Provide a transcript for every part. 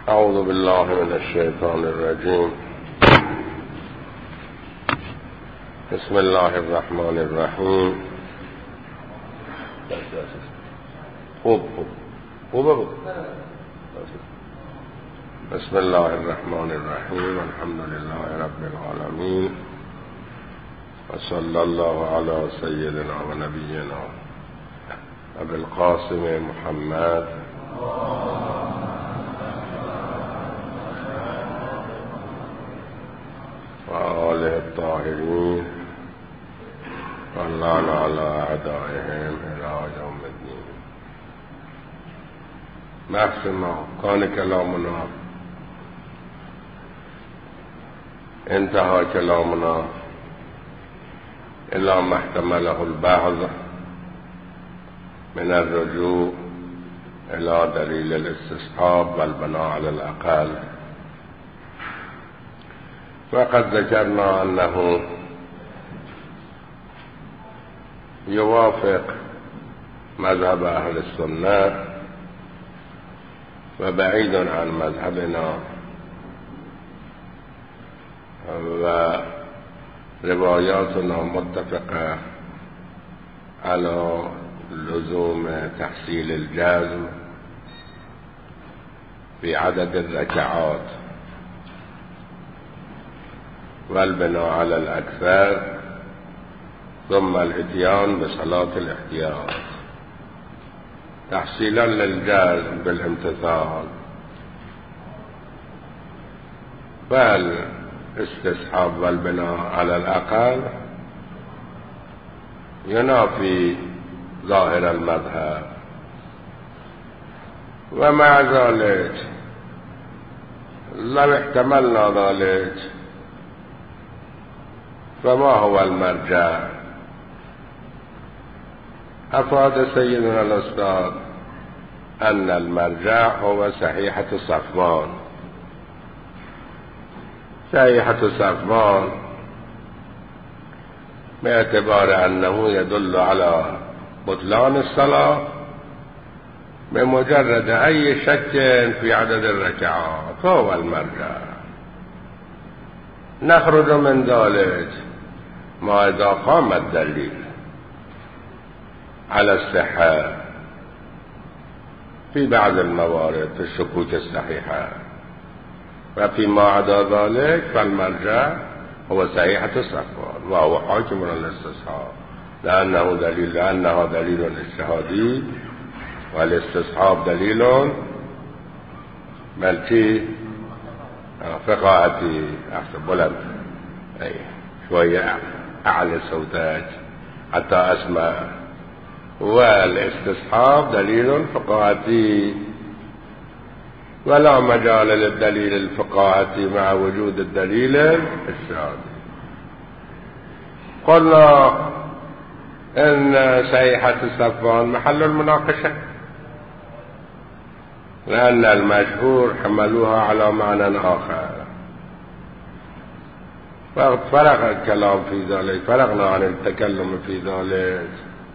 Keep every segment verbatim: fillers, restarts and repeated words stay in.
أعوذ بالله من الشيطان الرجيم. بسم الله الرحمن الرحيم. خوب خوب خوب بسم الله الرحمن الرحيم. الحمد لله رب العالمين، وصلى الله على سيدنا ونبينا أبي القاسم محمد وآله الطاهرين، واللعن على أعدائهم إلى يوم الدين. بحث ما كان كلامنا انتهى كلامنا إلى ما احتمله البعض من الرجوع إلى دليل الاستصحاب والبناء على الأقل. وقد ذكرنا أنه يوافق مذهب أهل السنة وبعيد عن مذهبنا، ورواياتنا متفقة على لزوم تحصيل الجزم في عدد الركعات والبناء على الأكثر، ثم الاتيان بصلاة الاحتياط تحصيلا للجزم بالامتثال. فالاستصحاب والبناء على الأقل ينافي ظاهر المذهب، ومع ذلك لو احتملنا ذلك فما هو المرجع؟ أفاد سيدنا الأستاذ أن المرجع هو صحيحة صفوان. صحيحة صفوان باعتبار أنه يدل على بطلان الصلاة بمجرد أي شك في عدد الركعات، فهو المرجع. نخرج من ذلك ما إذا قام الدليل على الصحة في بعض الموارد في الشكوك الصحيحة، وفيما عدا ذلك فالمرجع هو صحيحة الصفوان، وهو حاكم الاستصحاب، لأنه دليل لأنه دليل اجتهادي، والاستصحاب دليل ملكي فقاعتي. أحسن بلند أي شوية أعلى صوتك حتى أسمع. والاستصحاب دليل فقاعتي، ولا مجال للدليل الفقاعتي مع وجود الدليل الشاذ. قلنا إن صحيحة صفوان محل المناقشة، لأن المشهور حملوها على معنى آخر، فرغ الكلام في ذلك، فرغنا عن التكلم في ذلك،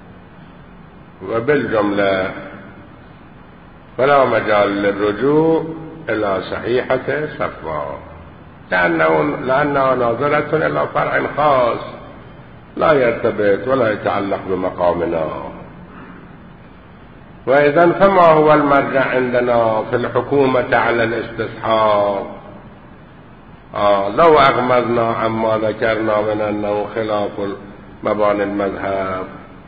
وبالجملة فلا مجال للرجوع إلى صحيحة صفوان، لأنه لأنها ناظرة إلى فرع خاص لا يرتبط ولا يتعلق بمقامنا. وإذن فما هو المرجع عندنا في الحكومة على الاستصحاب؟ آه لو أغمضنا عما ذكرنا من أنه خلاف مباني المذهب،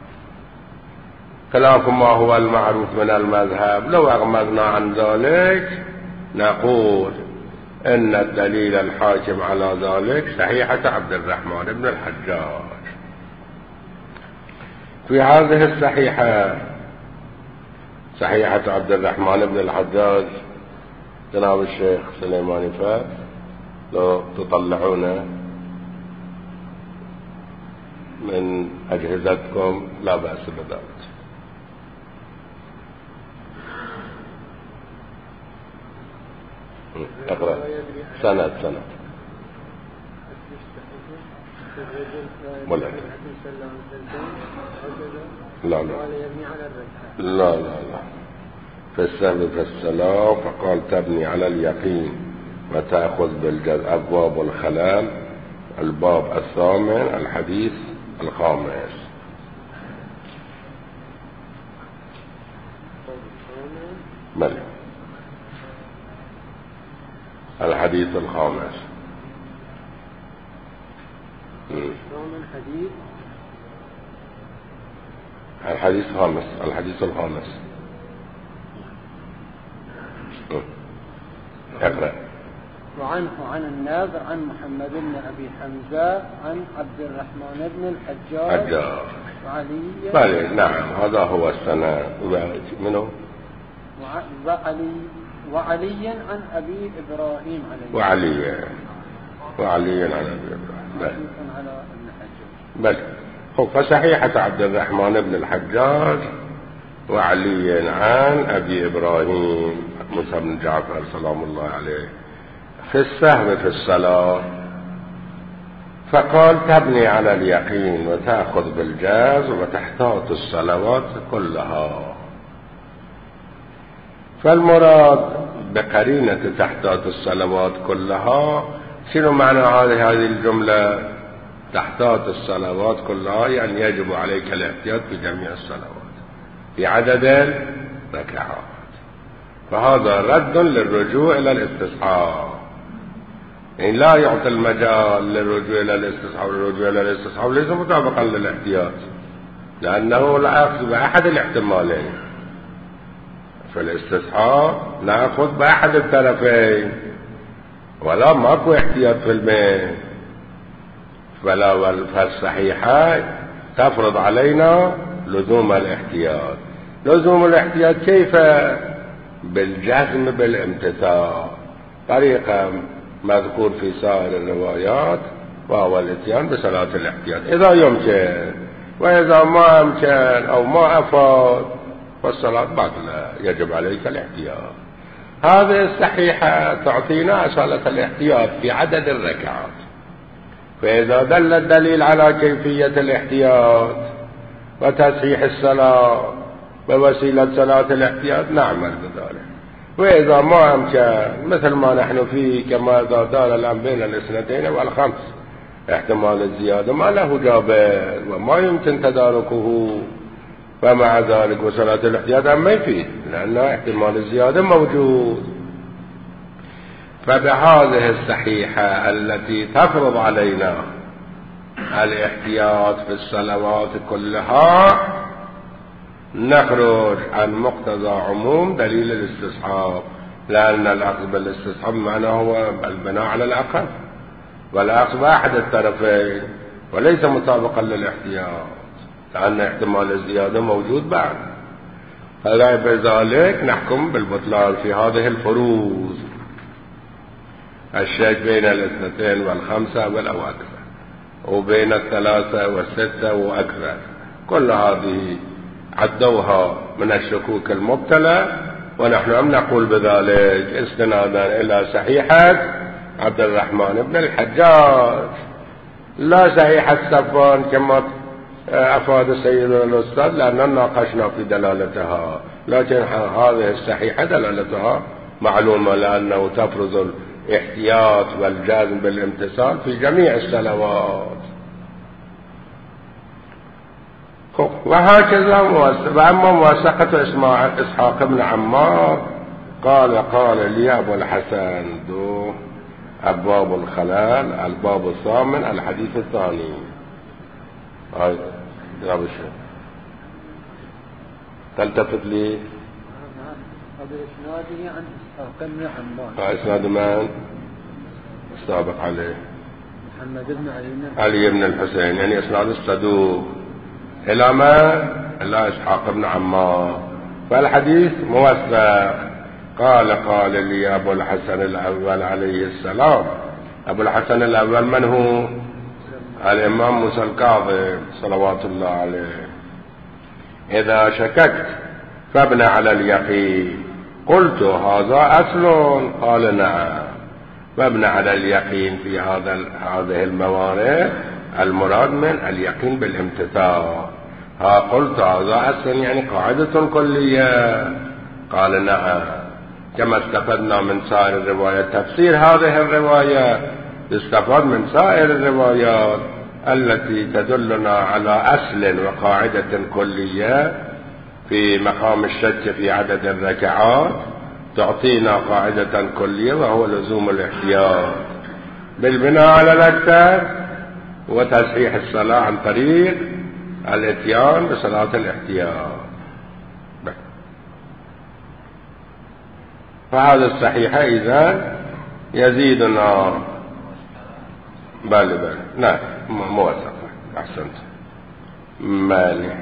خلاف ما هو المعروف من المذهب، لو أغمضنا عن ذلك نقول إن الدليل الحاكم على ذلك صحيحة عبد الرحمن بن الحجاج. في هذه الصحيحة، صحيحة عبد الرحمن بن الحجاج، جناب الشيخ سليماني فاس لو تطلعون من أجهزتكم لا بأس بذلك. اقرأ سند سند ولا لا لا لا لا لا في السهو في الصلاة، فقال تبني على اليقين وتأخذ بالجزم. أبواب الخلال، الباب الثامن، الحديث الخامس. بل الحديث الخامس. الحديث الحديث الخامس الحديث الخامس اقرأ. وعنه عن الناظر عن محمد بن أبي حمزة عن عبد الرحمن بن الحجاج حجاج وعلي. بل نعم، هذا هو السند. منه وعلي وعلي عن أبي إبراهيم عليه. وعلي وعلي عن أبي إبراهيم. على ابن الحجاج. بل فصحيحة عبد الرحمن بن الحجاج وعلي عن أبي إبراهيم موسى بن جعفر سلام الله عليه في السهو في الصلاة، فقال تبني على اليقين وتأخذ بالجاز وتحتاط الصلوات كلها. فالمراد بقرينة تحتاط الصلوات كلها، شنو معنى هذه الجملة؟ تحتاط الصلوات كلها يعني يجب عليك الاحتياط في جميع الصلوات في عدد الركعات. فهذا رد للرجوع إلى الاستصحاب، يعني لا يعطي المجال للرجوع إلى الاستصحاب. الرجوع إلى الاستصحاب ليس مطابقا للاحتياط، لأنه لا يأخذ بأحد الاحتمالين. في الاستصحاب نأخذ بأحد الطرفين، ولا ماكو احتياط في المين. فلا فالصحيحة تفرض علينا لزوم الاحتياط. لزوم الاحتياط كيف؟ بالجزم بالامتثال، طريقة مذكور في سائر الروايات، وهو الاتيان بصلاة الاحتياط إذا يمكن، وإذا ما يمكن أو ما أفاد فالصلاة باطلة، يجب عليك الاحتياط. هذه الصحيحة تعطينا أصالة الاحتياط في عدد الركعات. فإذا دل الدليل على كيفية الاحتياط وتصحيح الصلاة بوسيلة صلاة الاحتياط نعمل بذلك. وإذا ما أمكن مثل ما نحن فيه، كما إذا دار الآن بين الاثنتين والخمس احتمال الزيادة ما له جابر وما يمكن تداركه، فمع ذلك وصلاة الاحتياط ما يفيد، لأن احتمال الزيادة موجود. فبهذه الصحيحة التي تفرض علينا الاحتياط في الصلوات كلها نخرج عن مقتضى عموم دليل الاستصحاب، لأن الأخذ بالاستصحاب معناه هو البناء على الأقل والأخذ بأحد الطرفين، وليس مطابقا للاحتياط، لأن احتمال الزيادة موجود بعد. فلا بذلك نحكم بالبطلان في هذه الفروض، الشك بين الاثنتين والخمسة والأواخر، وبين الثلاثة والستة وأكثر، كل هذه عدوها من الشكوك المبتلى، ونحن لم نقول بذلك استنادا إلى صحيحة عبد الرحمن بن الحجاج، لا صحيحة صفوان كما أفاد سيدنا الأستاذ، لأننا ناقشنا في دلالتها، لكن هذه الصحيحة دلالتها معلومة، لأنه تفرض الاحتياط والجازم بالامتثال في جميع الصلوات. وهكذا وأما موثقة إسحاق بن عمار قال قال لي أبو الحسن دو أبواب الخلال الباب الثامن الحديث الثاني. هاي يا بشر تلتفت لي هذا إسناده عن إسحاق بن عمار. إسناد من السابق عليه؟ محمد بن علي علي بن الحسين، يعني إسناد الصدوق إلى ما إلى إسحاق بن عمار، فالحديث موثق. قال قال لي أبو الحسن الأول عليه السلام. أبو الحسن الأول من هو؟ الإمام موسى الكاظم صلوات الله عليه. إذا شككت فابن على اليقين. قلت هذا أصل؟ قال نعم. فابن على اليقين في هذا هذه الموارد المراد من اليقين بالامتثال. ها قلت هذا أصل يعني قاعدة كلية، قال نعم، كما استفدنا من سائر الروايات. تفسير هذه الرواية استفاد من سائر الروايات التي تدلنا على أصل وقاعدة كلية في مقام الشك في عدد الركعات، تعطينا قاعدة كلية وهو لزوم الاحتياط بالبناء على الأكثر وتصحيح الصلاة عن طريق الاتيان بصلاة الاحتياط. فهذا الصحيح إذا يزيدنا بل بل نعم موثقة. أحسنت مالي.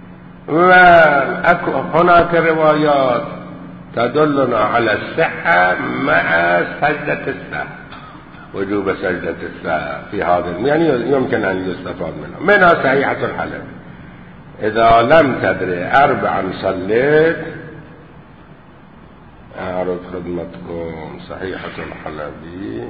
وهناك روايات تدلنا على الصحة مع سجدة السهو، وجوب سجدة السهو في هذا، يعني يمكن أن يستفاد منها. منها صحيحة الحلب، إذا لم تدري أربعا صليت. أعرض خدمتكم صحيحة الحلبي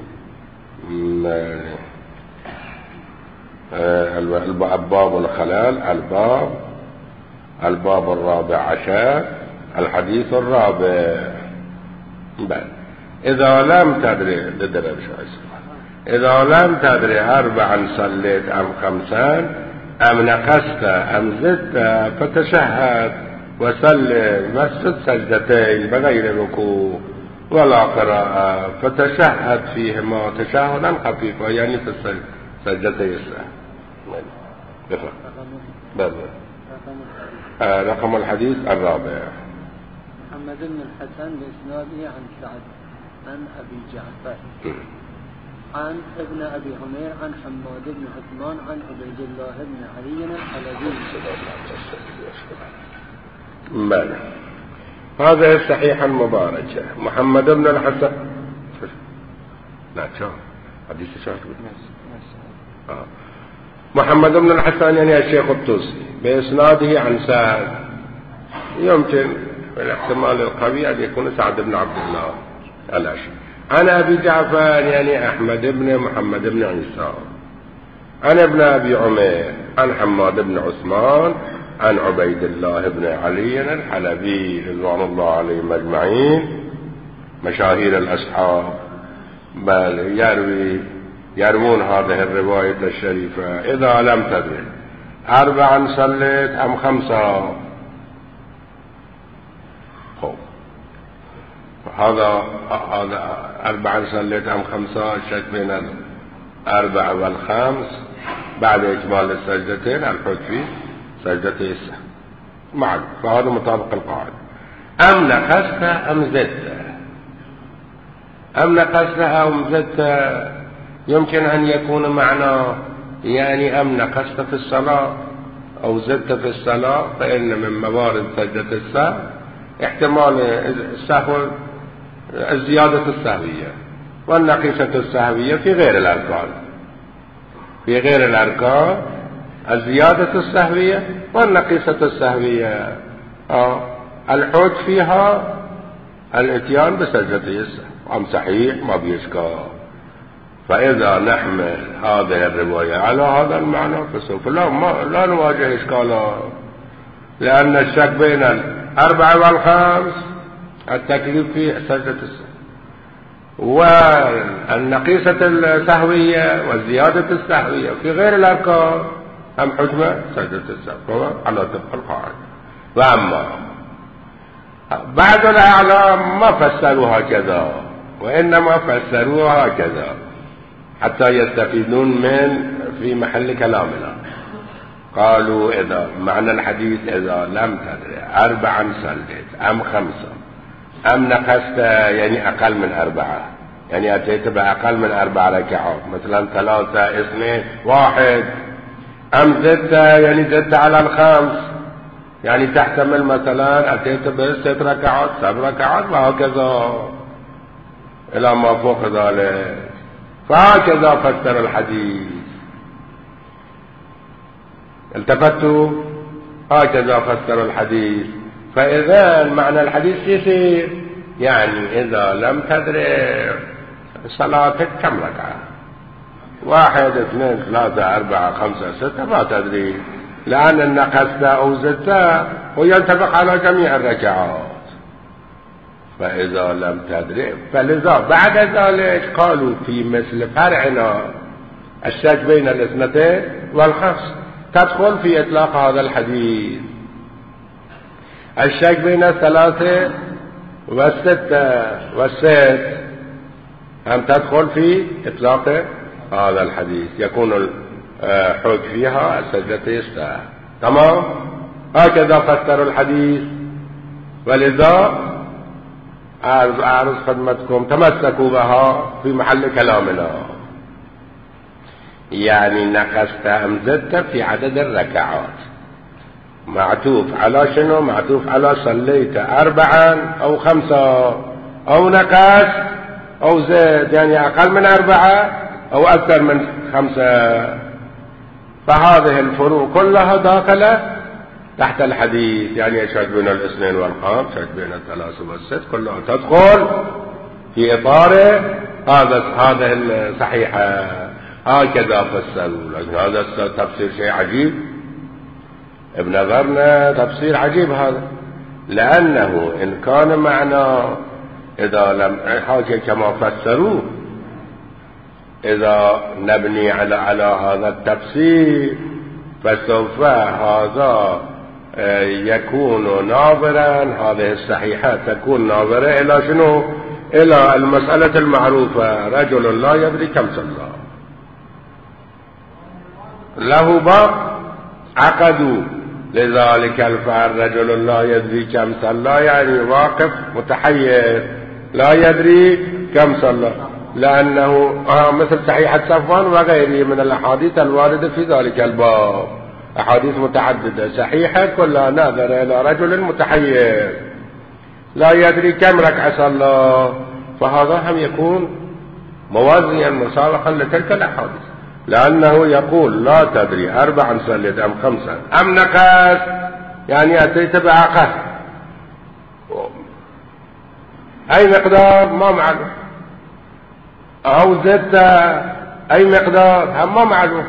الباب الخلال، الباب الباب الرابع عشر، الحديث الرابع. بل إذا لم تدري إذا لم تدري أربعا صليت أم خمسا أم نقصت أم زدت فتشهد وسلم واسجد سجدتين بغير ركوع ولا قراءة، فتشهد فيهما تشهدا خفيفا، يعني في سجدتي السهو. رقم الحديث الرابع. محمد بن الحسن بإسناده عن سعد عن أبي جعفر عن ابن أبي عمير عن حماد بن عثمان عن عبيد الله بن علي الحلبي. ماذا هذا الصحيح المبارك. محمد بن الحسن لا شو حديث شو آه. محمد بن الحسن يعني الشيخ الطوسي بإسناده عن سعد، يمكن الاحتمال القوي أن يكون سعد بن عبد الله الأشعري. عن أبي جعفر يعني أحمد بن محمد بن عيسى عن ابن أبي عمير عن حماد بن عثمان عن عبيد الله بن علي الحلبي رضوان الله عليهم أجمعين، مشاهير الأصحاب. بل يروي يروون هذه الرواية الشريفة. إذا لم تدري أربعا صليت أم خمسة. خب هذا هذا أربعا صليت أم خمسة، الشك بين الأربع والخمس بعد إكمال السجدتين، الحج في سجدتي السهو معك، فهذا مطابق القاعدة. أم نقصت أم زدت أم نقصت أم زدت يمكن أن يكون معنى يعني أم نقصت في الصلاة أو زدت في الصلاة، فإن من موارد سجدة السهو احتمال السهو الزيادة السهوية والنقيصة السهوية في غير الأركان، في غير الأركان الزيادة السهوية والنقيصة السهوية. آه. الحج فيها الاتيان بسجدة السهو. أم صحيح ما بيشكال. فإذا نحمل هذه الرواية على هذا المعنى فسوف لا, ما لا نواجه إشكالات، لأن الشك بين الأربع والخمس التكليف في سجدة السهو، والنقيصة السهوية والزيادة السهوية في غير الأركان أم حجمة سجدة السهو على طبق القاعدة. وأما بعض الأعلام ما فسروا هكذا، وإنما فسروا هكذا حتى يستفيدون من في محل كلامنا. قالوا إذا معنى الحديث إذا لم تدري أربعا صليت أم خمسة أم نقصت يعني أقل من أربعة، يعني أتيت بأقل من أربع ركعات مثلا ثلاثة اثنين واحد، أم زدت يعني زدت على الخمس، يعني تحتمل مثلا أتيت بست ركعات سبع ركعات وهكذا إلى ما فوق ذلك. فهكذا فسر الحديث. التفتوا هكذا فسر الحديث. فإذا معنى الحديث يصير يعني إذا لم تدري صلاتك كم ركعة، واحد اثنين ثلاثة أربعة خمسة ستة ما تدري، لأن النقصت أو زدت وينطبق على جميع الركعات. فإذا لم تدري فلذا بعد ذلك قالوا في مثل فرعنا الشك بين الاثنتين والخمس تدخل في إطلاق هذا الحديث. الشك بين الثلاثة والستة والست هم تدخل في إطلاق هذا الحديث، يكون الحج فيها السجدة السهو. تمام؟ هكذا فسروا الحديث. ولذا أعرض خدمتكم تمسكوا بها في محل كلامنا، يعني نقصت أم زدت في عدد الركعات، معطوف على شنو؟ معطوف على صليت أربعا أو خمسة أو نقص أو زد، يعني أقل من أربعة أو أكثر من خمسة. فهذه الفروق كلها داخلة تحت الحديث، يعني الشك بين الاثنين والخمس، الشك بين الثلاث والست، كلها تدخل في إطار هذا هذه الصحيحة. هكذا فسروا. لكن هذا تفسير شيء عجيب، ابن غرنا تفسير عجيب هذا، لأنه إن كان معناه إذا لم حاجة كما فسروه، إذا نبني على على هذا التفسير فسوف هذا يكون ناظرا، هذه الصحيحة تكون ناظرة إلى شنو؟ إلى المسألة المعروفة، رجل لا يدري كم صلى، له باب عقدوا لذلك الفعل، رجل لا يدري كم صلى يعني واقف متحير لا يدري كم صلى، لأنه مثل صحيحة صفوان وغيره من الأحاديث الواردة في ذلك الباب، أحاديث متعددة صحيحة كلها ناظرة إلى رجل متحير لا يدري كم ركعة صلى، فهذا هم يكون موازيا مسابقا لتلك الأحاديث، لأنه يقول لا تدري أربعا صليت أم خمسا أم نقص، يعني أتيت بعقل أي مقدار ما معلوم، أو زدت أي مقدار هم ما معلوم،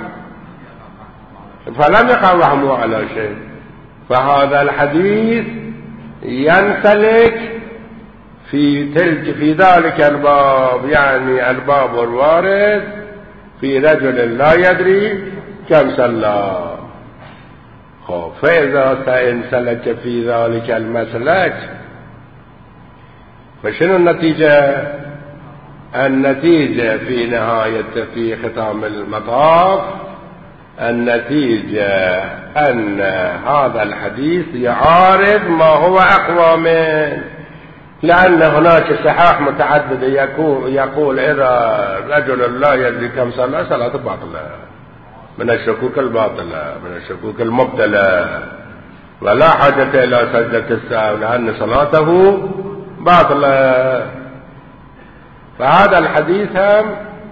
فلم يقع وهمه على شيء. فهذا الحديث ينسلك في تلك في ذلك الباب، يعني الباب الوارد في رجل لا يدري كم صلى. فإذا سينسلك في ذلك المسلك فشنو النتيجة؟ النتيجة في نهاية في ختام المطاف النتيجة أن هذا الحديث يعارض ما هو أقوى منه، لأن هناك صحاح متعددة يقول, يقول إذا رجل لا يدري كم صلى صلاة باطلة، من الشكوك الباطلة، من الشكوك المبتلة، ولا حاجة إلى سجدة السهو لأن صلاته باطلة. فهذا الحديث هم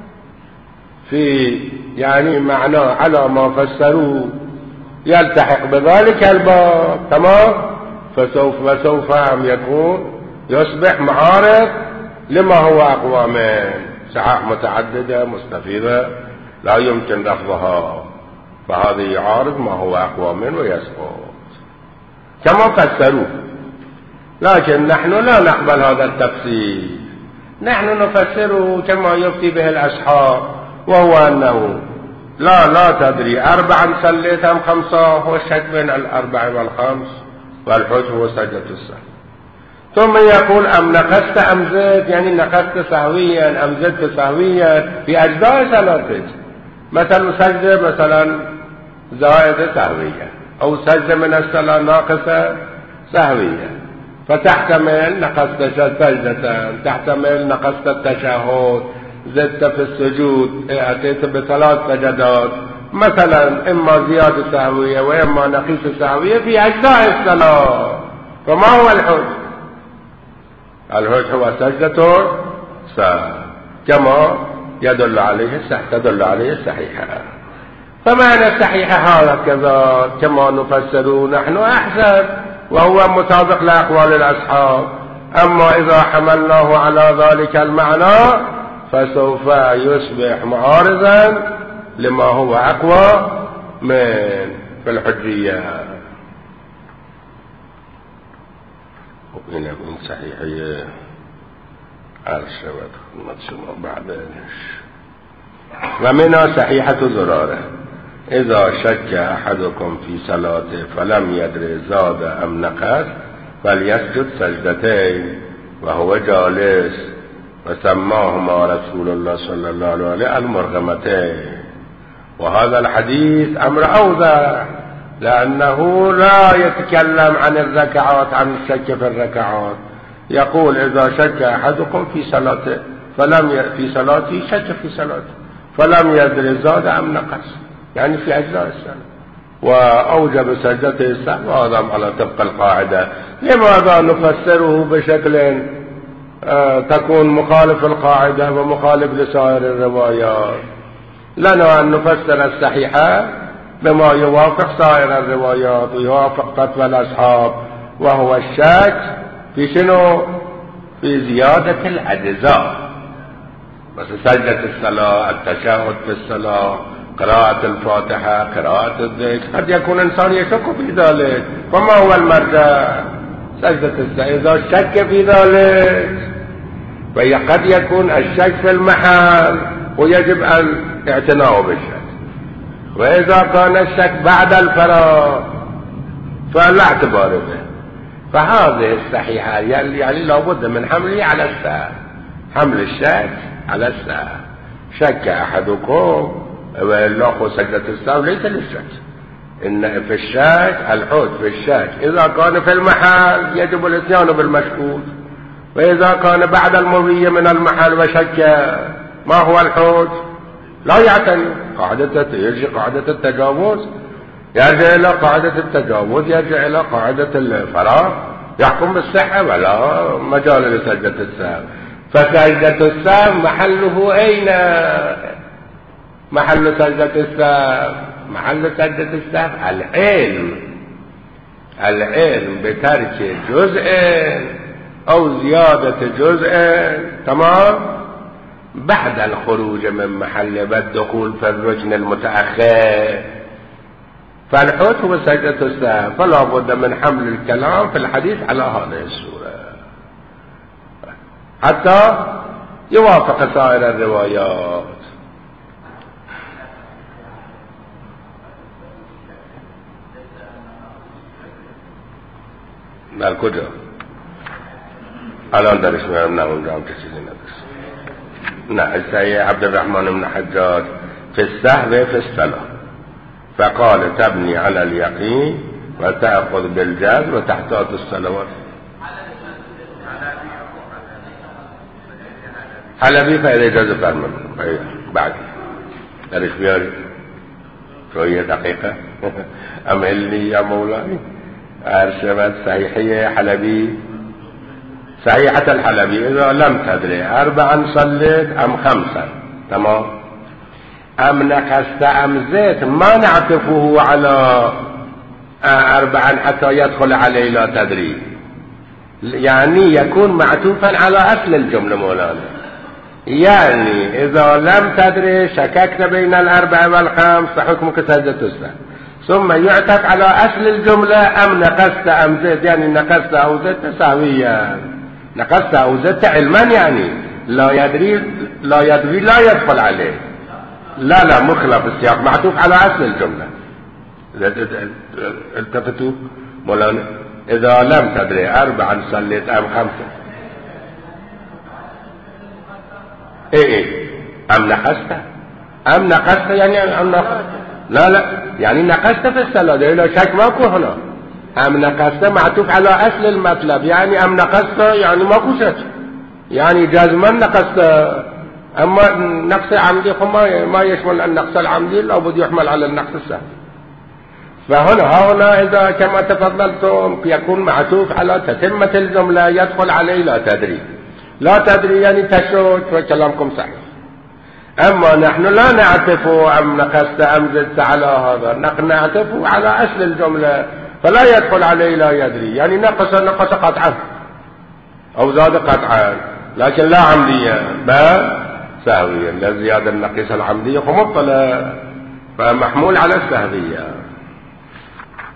في يعني معناه على ما فسروه يلتحق بذلك الباب. تمام؟ فسوف وسوف هم يكون يصبح معارض لما هو أقوى من صحاح متعددة مستفيضة لا يمكن رفضها، فهذا يعارض ما هو أقوى من ويسقط كما فسروه. لكن نحن لا نقبل هذا التفسير، نحن نفسره كما يفتي به الأصحاب، وهو أنه لا لا تدري أربعا صليت أم خمسة، هو الشك بين الأربع والخمس، والحج هو سجدة السهو. ثم يقول أم نقصت أم زدت، يعني نقصت سهويا أم زدت سهويا في أجزاء صلاتك، مثلا سجدة مثلا زائدة سهوية، أو سجدة من الصلاة ناقصة سهوية، فتحتمل نقصت سجدة، تحتمل نقصت التشهد، زدت في السجود، أتيت بثلاث سجدات مثلا، إما زيادة سهوية وإما نقيص سهوية في أجزاء الصلاة. فما هو الحج؟ الحج هو سجدة سهو كما يدل عليه تدل عليه الصحيحة. فمعنى الصحيحة هكذا كما نفسر نحن أحسن، وهو مطابق لأقوال الأصحاب. أما إذا حملناه على ذلك المعنى فسوف يصبح معارضا لما هو أقوى من في الحجية. هنا من صحيحية عرض شود خدمت شما بعدش. و منها صحیحة زراره اذا شک احدكم في صلاته فلم يدر زاد ام نقص فليسجد سجدتين وهو جالس وسماهما رسول الله صلى الله عليه المرغمتين. وهذا الحديث امر اوضح لانه لا يتكلم عن الركعات، عن الشك في الركعات. يقول اذا شك احدكم في صلاته فلم ي... في صلاته شك في صلاته فلم يدر زاد ام نقص، يعني في اجزاء الصلاه، واوجب سجدته السهو. وهذا على طبق القاعده. لماذا نفسره بشكل آه تكون مخالف القاعده ومخالف لسائر الروايات؟ لنا ان نفسر الصحيحه بما يوافق سائر الروايات ويوافق فتوى الاصحاب، وهو الشك في شنو؟ في زياده الاجزاء، بس سجدة الصلاة، التشهد في الصلاة، قراءة الفاتحة، قراءة الذكر. قد يكون إنسان يشك في ذلك، فما هو المرجع؟ سجدة الصلاة. إذا شك في ذلك فقد يكون الشك في المحل ويجب الاعتناء بالشك، وإذا كان الشك بعد الفراغ فلا اعتبار به. فهذه الصحيحة يعني لابد من حمله على السهل، حمل الشك على السهل. شك أحدكم ويلاقوا سجدة السهو ليس للشك، إن في الشك الحوت في الشك إذا كان في المحل يجب الاتيان بالمشكوك، وإذا كان بعد المضي من المحل وشك ما هو الحوت لا يعتني. قاعدة يرجع قاعدة التجاوز، يرجع إلى قاعدة التجاوز، يرجع إلى قاعدة الفراغ، يحكم بالصحة ولا مجال لسجدة السهو. فسجدة السهو محله أين؟ محل سجدة السهو محل سجدة السهو العلم، العلم بترك جزء أو زيادة جزء، تمام، بعد الخروج من محل والدخول في الركن المتأخر. فالحوت هو سجدة السهو، فلا بد من حمل الكلام في الحديث على هذه الصورة حتى يوافق سائر الروايات. بل کجا الان درش میارم؟ نه اونجا هم چیزی ندرس. نه سید عبدالرحمن بن حجاج في السهو في الصلاة فقال تبني على اليقين وتأخذ بالجهل وتحتاط الصلوات. حلبي فإذا إجازة فرمان بعد درش میاری شوية دقيقة أمهل لي يا مولاي. أرشبت صحيحية حلبي، صحيحة الحلبي إذا لم تدري أربعا صليت أم خمسا، تمام، أم نقصت أم زيت، ما نعطفه على أربعا حتى يدخل عليه لا تدري، يعني يكون معطوفا على أصل الجملة مولانا. يعني إذا لم تدري شككت بين الأربع والخمس فحكمك سجدة السهو، ثم يعتق على أصل الجملة أم نقصت أم زدت، يعني نقصت أو زدت تساويا، نقصت أو زدت علما، يعني لا يدري لا يدري لا يدخل عليه، لا لا مخلف السياق معطوف على أصل الجملة. التفتوا مولانا إذا لم تدري أربعا صليت أم خمسة، إيه إيه أم نقصت أم نقصت يعني أم نقصت، لا لا يعني نقصت في الصلاة، لا شك ماكو هنا. أم نقصت معطوف على أصل المطلب، يعني أم نقصت يعني ماكو شك، يعني جازما نقصت. أما نقص عمدي فما ما يشمل النقص العمدي، لابد يحمل على النقص السهل. فهنا هنا إذا كما تفضلتم يكون معطوف على تتمة الجملة يدخل عليه لا تدري، لا تدري يعني تشك، فكلامكم صحيح. أما نحن لا نعطف أم نقصت أم زدت على هذا، نحن نعطف على أصل الجملة، فلا يدخل عليه لا يدري، يعني نقص نقص قطعا أو زاد قطعا، لكن لا عمديا بل سهويا، لا زيادة النقص العمدية فمبطلة، فمحمول على السهوية.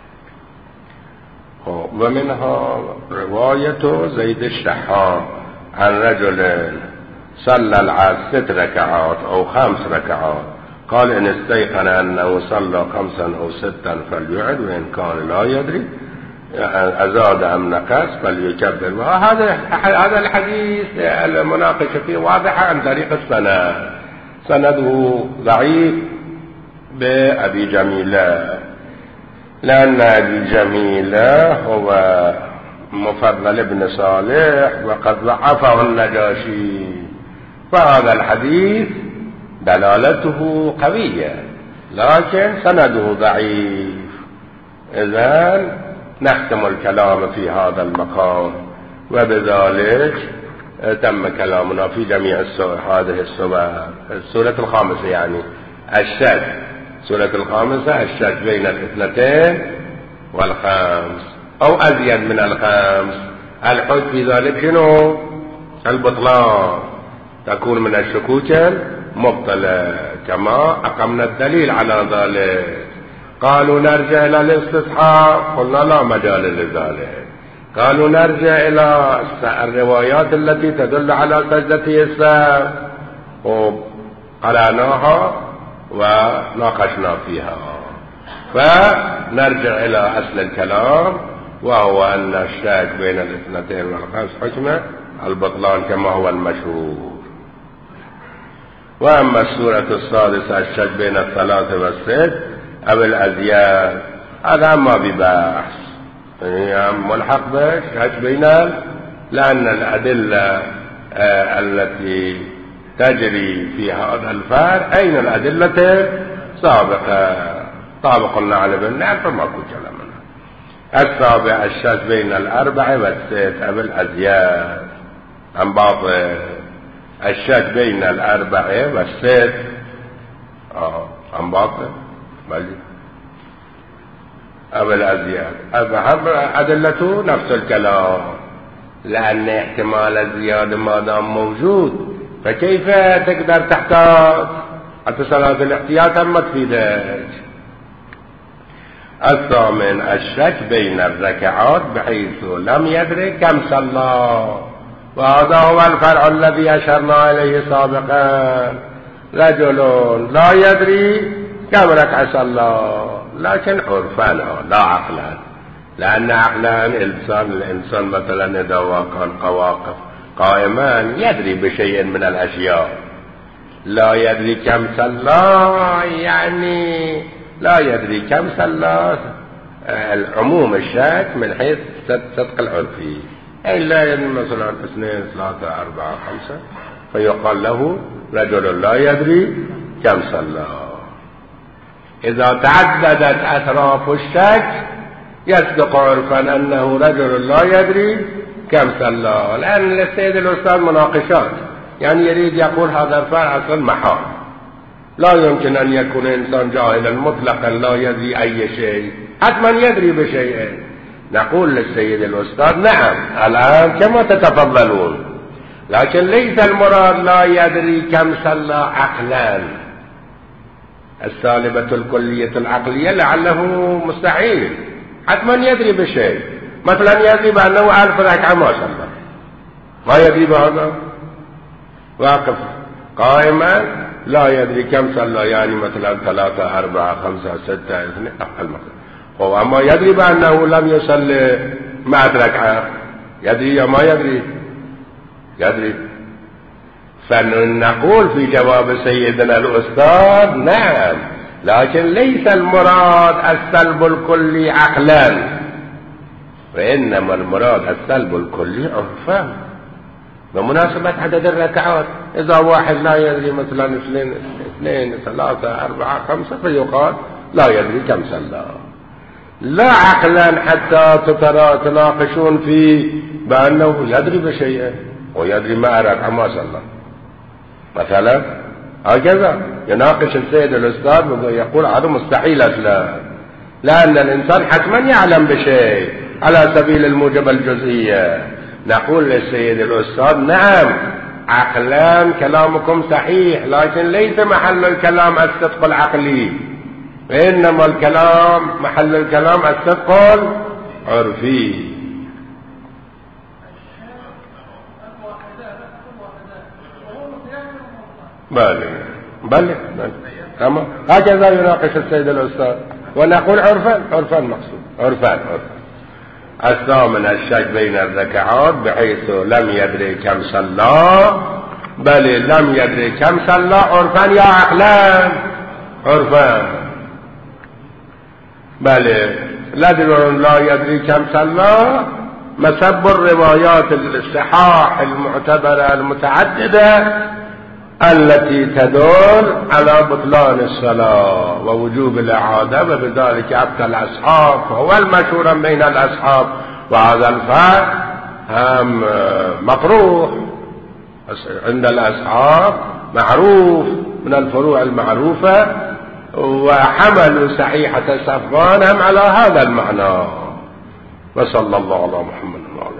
ومنها رواية زيد الشحام عن رجل صلى العصر ست ركعات أو خمس ركعات، قال إن استيقن أنه صلى خمسا أو ستا فليعد، وإن كان لا يدري أزاد أم نقص فليكبر. وهذا هذا الحديث المناقشة فيه واضحة عن طريق السند، سنده ضعيف بأبي جميلة، لأن أبي جميلة هو مفضل بن صالح وقد ضعفه النجاشي، فهذا الحديث دلالته قوية لكن سنده ضعيف. إذن نختم الكلام في هذا المقام، وبذلك تم كلامنا في جميع هذه السور. السورة الخامسة يعني الشك، سورة الخامسة الشك بين الاثنتين والخمس أو أزيد من الخمس. الحج في ذلك شنو؟ البطلان، تكون من الشكوك مبطلة كما أقمنا الدليل على ذلك. قالوا نرجع إلى الاستصحاب، قلنا لا مجال لذلك. قالوا نرجع إلى الروايات التي تدل على سجدة السهو، وقرأناها وناقشنا فيها. فنرجع إلى أصل الكلام، وهو أن الشك بين الاثنتين والخمس حكمة البطلان كما هو المشهور. وأما السورة السادسة الشك بين الثلاثة والست أو الأزياد، هذا ما ببحث، يعني ملحق بالشك بين، لأن الأدلة آه التي تجري في هذا الفرق أين الأدلة سابقة طابق النعل بالنعل فما كو كلام. السابع الشك بين الأربع والست أو الأزياد، عن بعض الشك بين الأربع والست آه عن بعض بل أو الأزياد. أدلته نفس الكلام، لأن احتمال الزيادة ما دام موجود فكيف تقدر تحتاط؟ حتى صلاة الاحتياط ما تفيدك. الثامن الشك بين الركعات بحيث لم يدري كم صلى، وهذا هو الفرع الذي أشرنا إليه سابقا. رجل لا يدري كم ركعة صلى، لكن عرفا لا عقلا، لأن عقلا الإنسان الإنسان مثلا إذا كان قواقف قائما يدري بشيء من الأشياء، لا يدري كم صلى يعني لا يدري كم صلى العموم الشك من حيث صدق العرفي، أي لا يدري مثلا اثنين ثلاثة أربعة خمسة فيقال له رجل لا يدري كم صلى. إذا تعددت أطراف الشك يصدق عرفا أنه رجل لا يدري كم صلى، لأن للسيد الأستاذ مناقشات، يعني يريد يقول هذا الفرع أصلا محال، لا يمكن أن يكون إنسان جاهلا مطلقا لا يدري أي شيء، حتما يدري بشيء. نقول للسيد الأستاذ نعم الآن كما تتفضلون، لكن ليس المراد لا يدري كم صلى عقلا، السالبة الكلية العقلية لعله مستحيل، حتما يدري بشيء، مثلا يدري بأنه ألف ركعة ما صلى، ما يدري بهذا، واقف قائما لا يدري كم صلى، يعني مثلا ثلاثة أربعة خمسة ستة اثنين المثل، هو أما يدري بأنه لم يصلي مئة ركعة، يدري يا ما يدري؟ يدري. فنقول في جواب سيدنا الأستاذ نعم، لكن ليس المراد السلب الكلي عقلا، وإنما المراد السلب الكلي عرفا بمناسبة عدد الركعات. إذا واحد لا يدري مثلا اثنين اثنين ثلاثة أربعة خمسة فيقال لا يدري كم صلى، لا عقلا حتى تتناقشون فيه بأنه يدري بشيء ويدري ما ركعة ما صلى مثلا، هكذا يناقش السيد الأستاذ ويقول هذا مستحيل أصلا، لأن الإنسان حتما يعلم بشيء على سبيل الموجب الجزئية. نقول للسيد الأستاذ نعم عقلا كلامكم صحيح، لكن ليس محل الكلام الصدق العقلي، وإنما الكلام محل الكلام الصدق العرفي. بله بله تمام. هكذا يناقش السيد الأستاذ، ونقول عرفا عرفا مقصود عرفا عرفا أثناء من الشك بين الركعات بحيث لم يدري كم صلى، بل لم يدري كم صلى عرفا يا عقلا عرفا، بل لدر لا يدري كم صلى مسب الروايات الصحاح المعتبرة المتعددة التي تدل على بطلان الصلاة ووجوب الإعادة، وبذلك أبقى الأصحاب فهو المشهور بين الأصحاب، وهذا الفرق هم مطروح عند الأصحاب معروف من الفروع المعروفة، وحملوا صحيحة صفوان هم على هذا المعنى. وصلى الله على محمد وعلى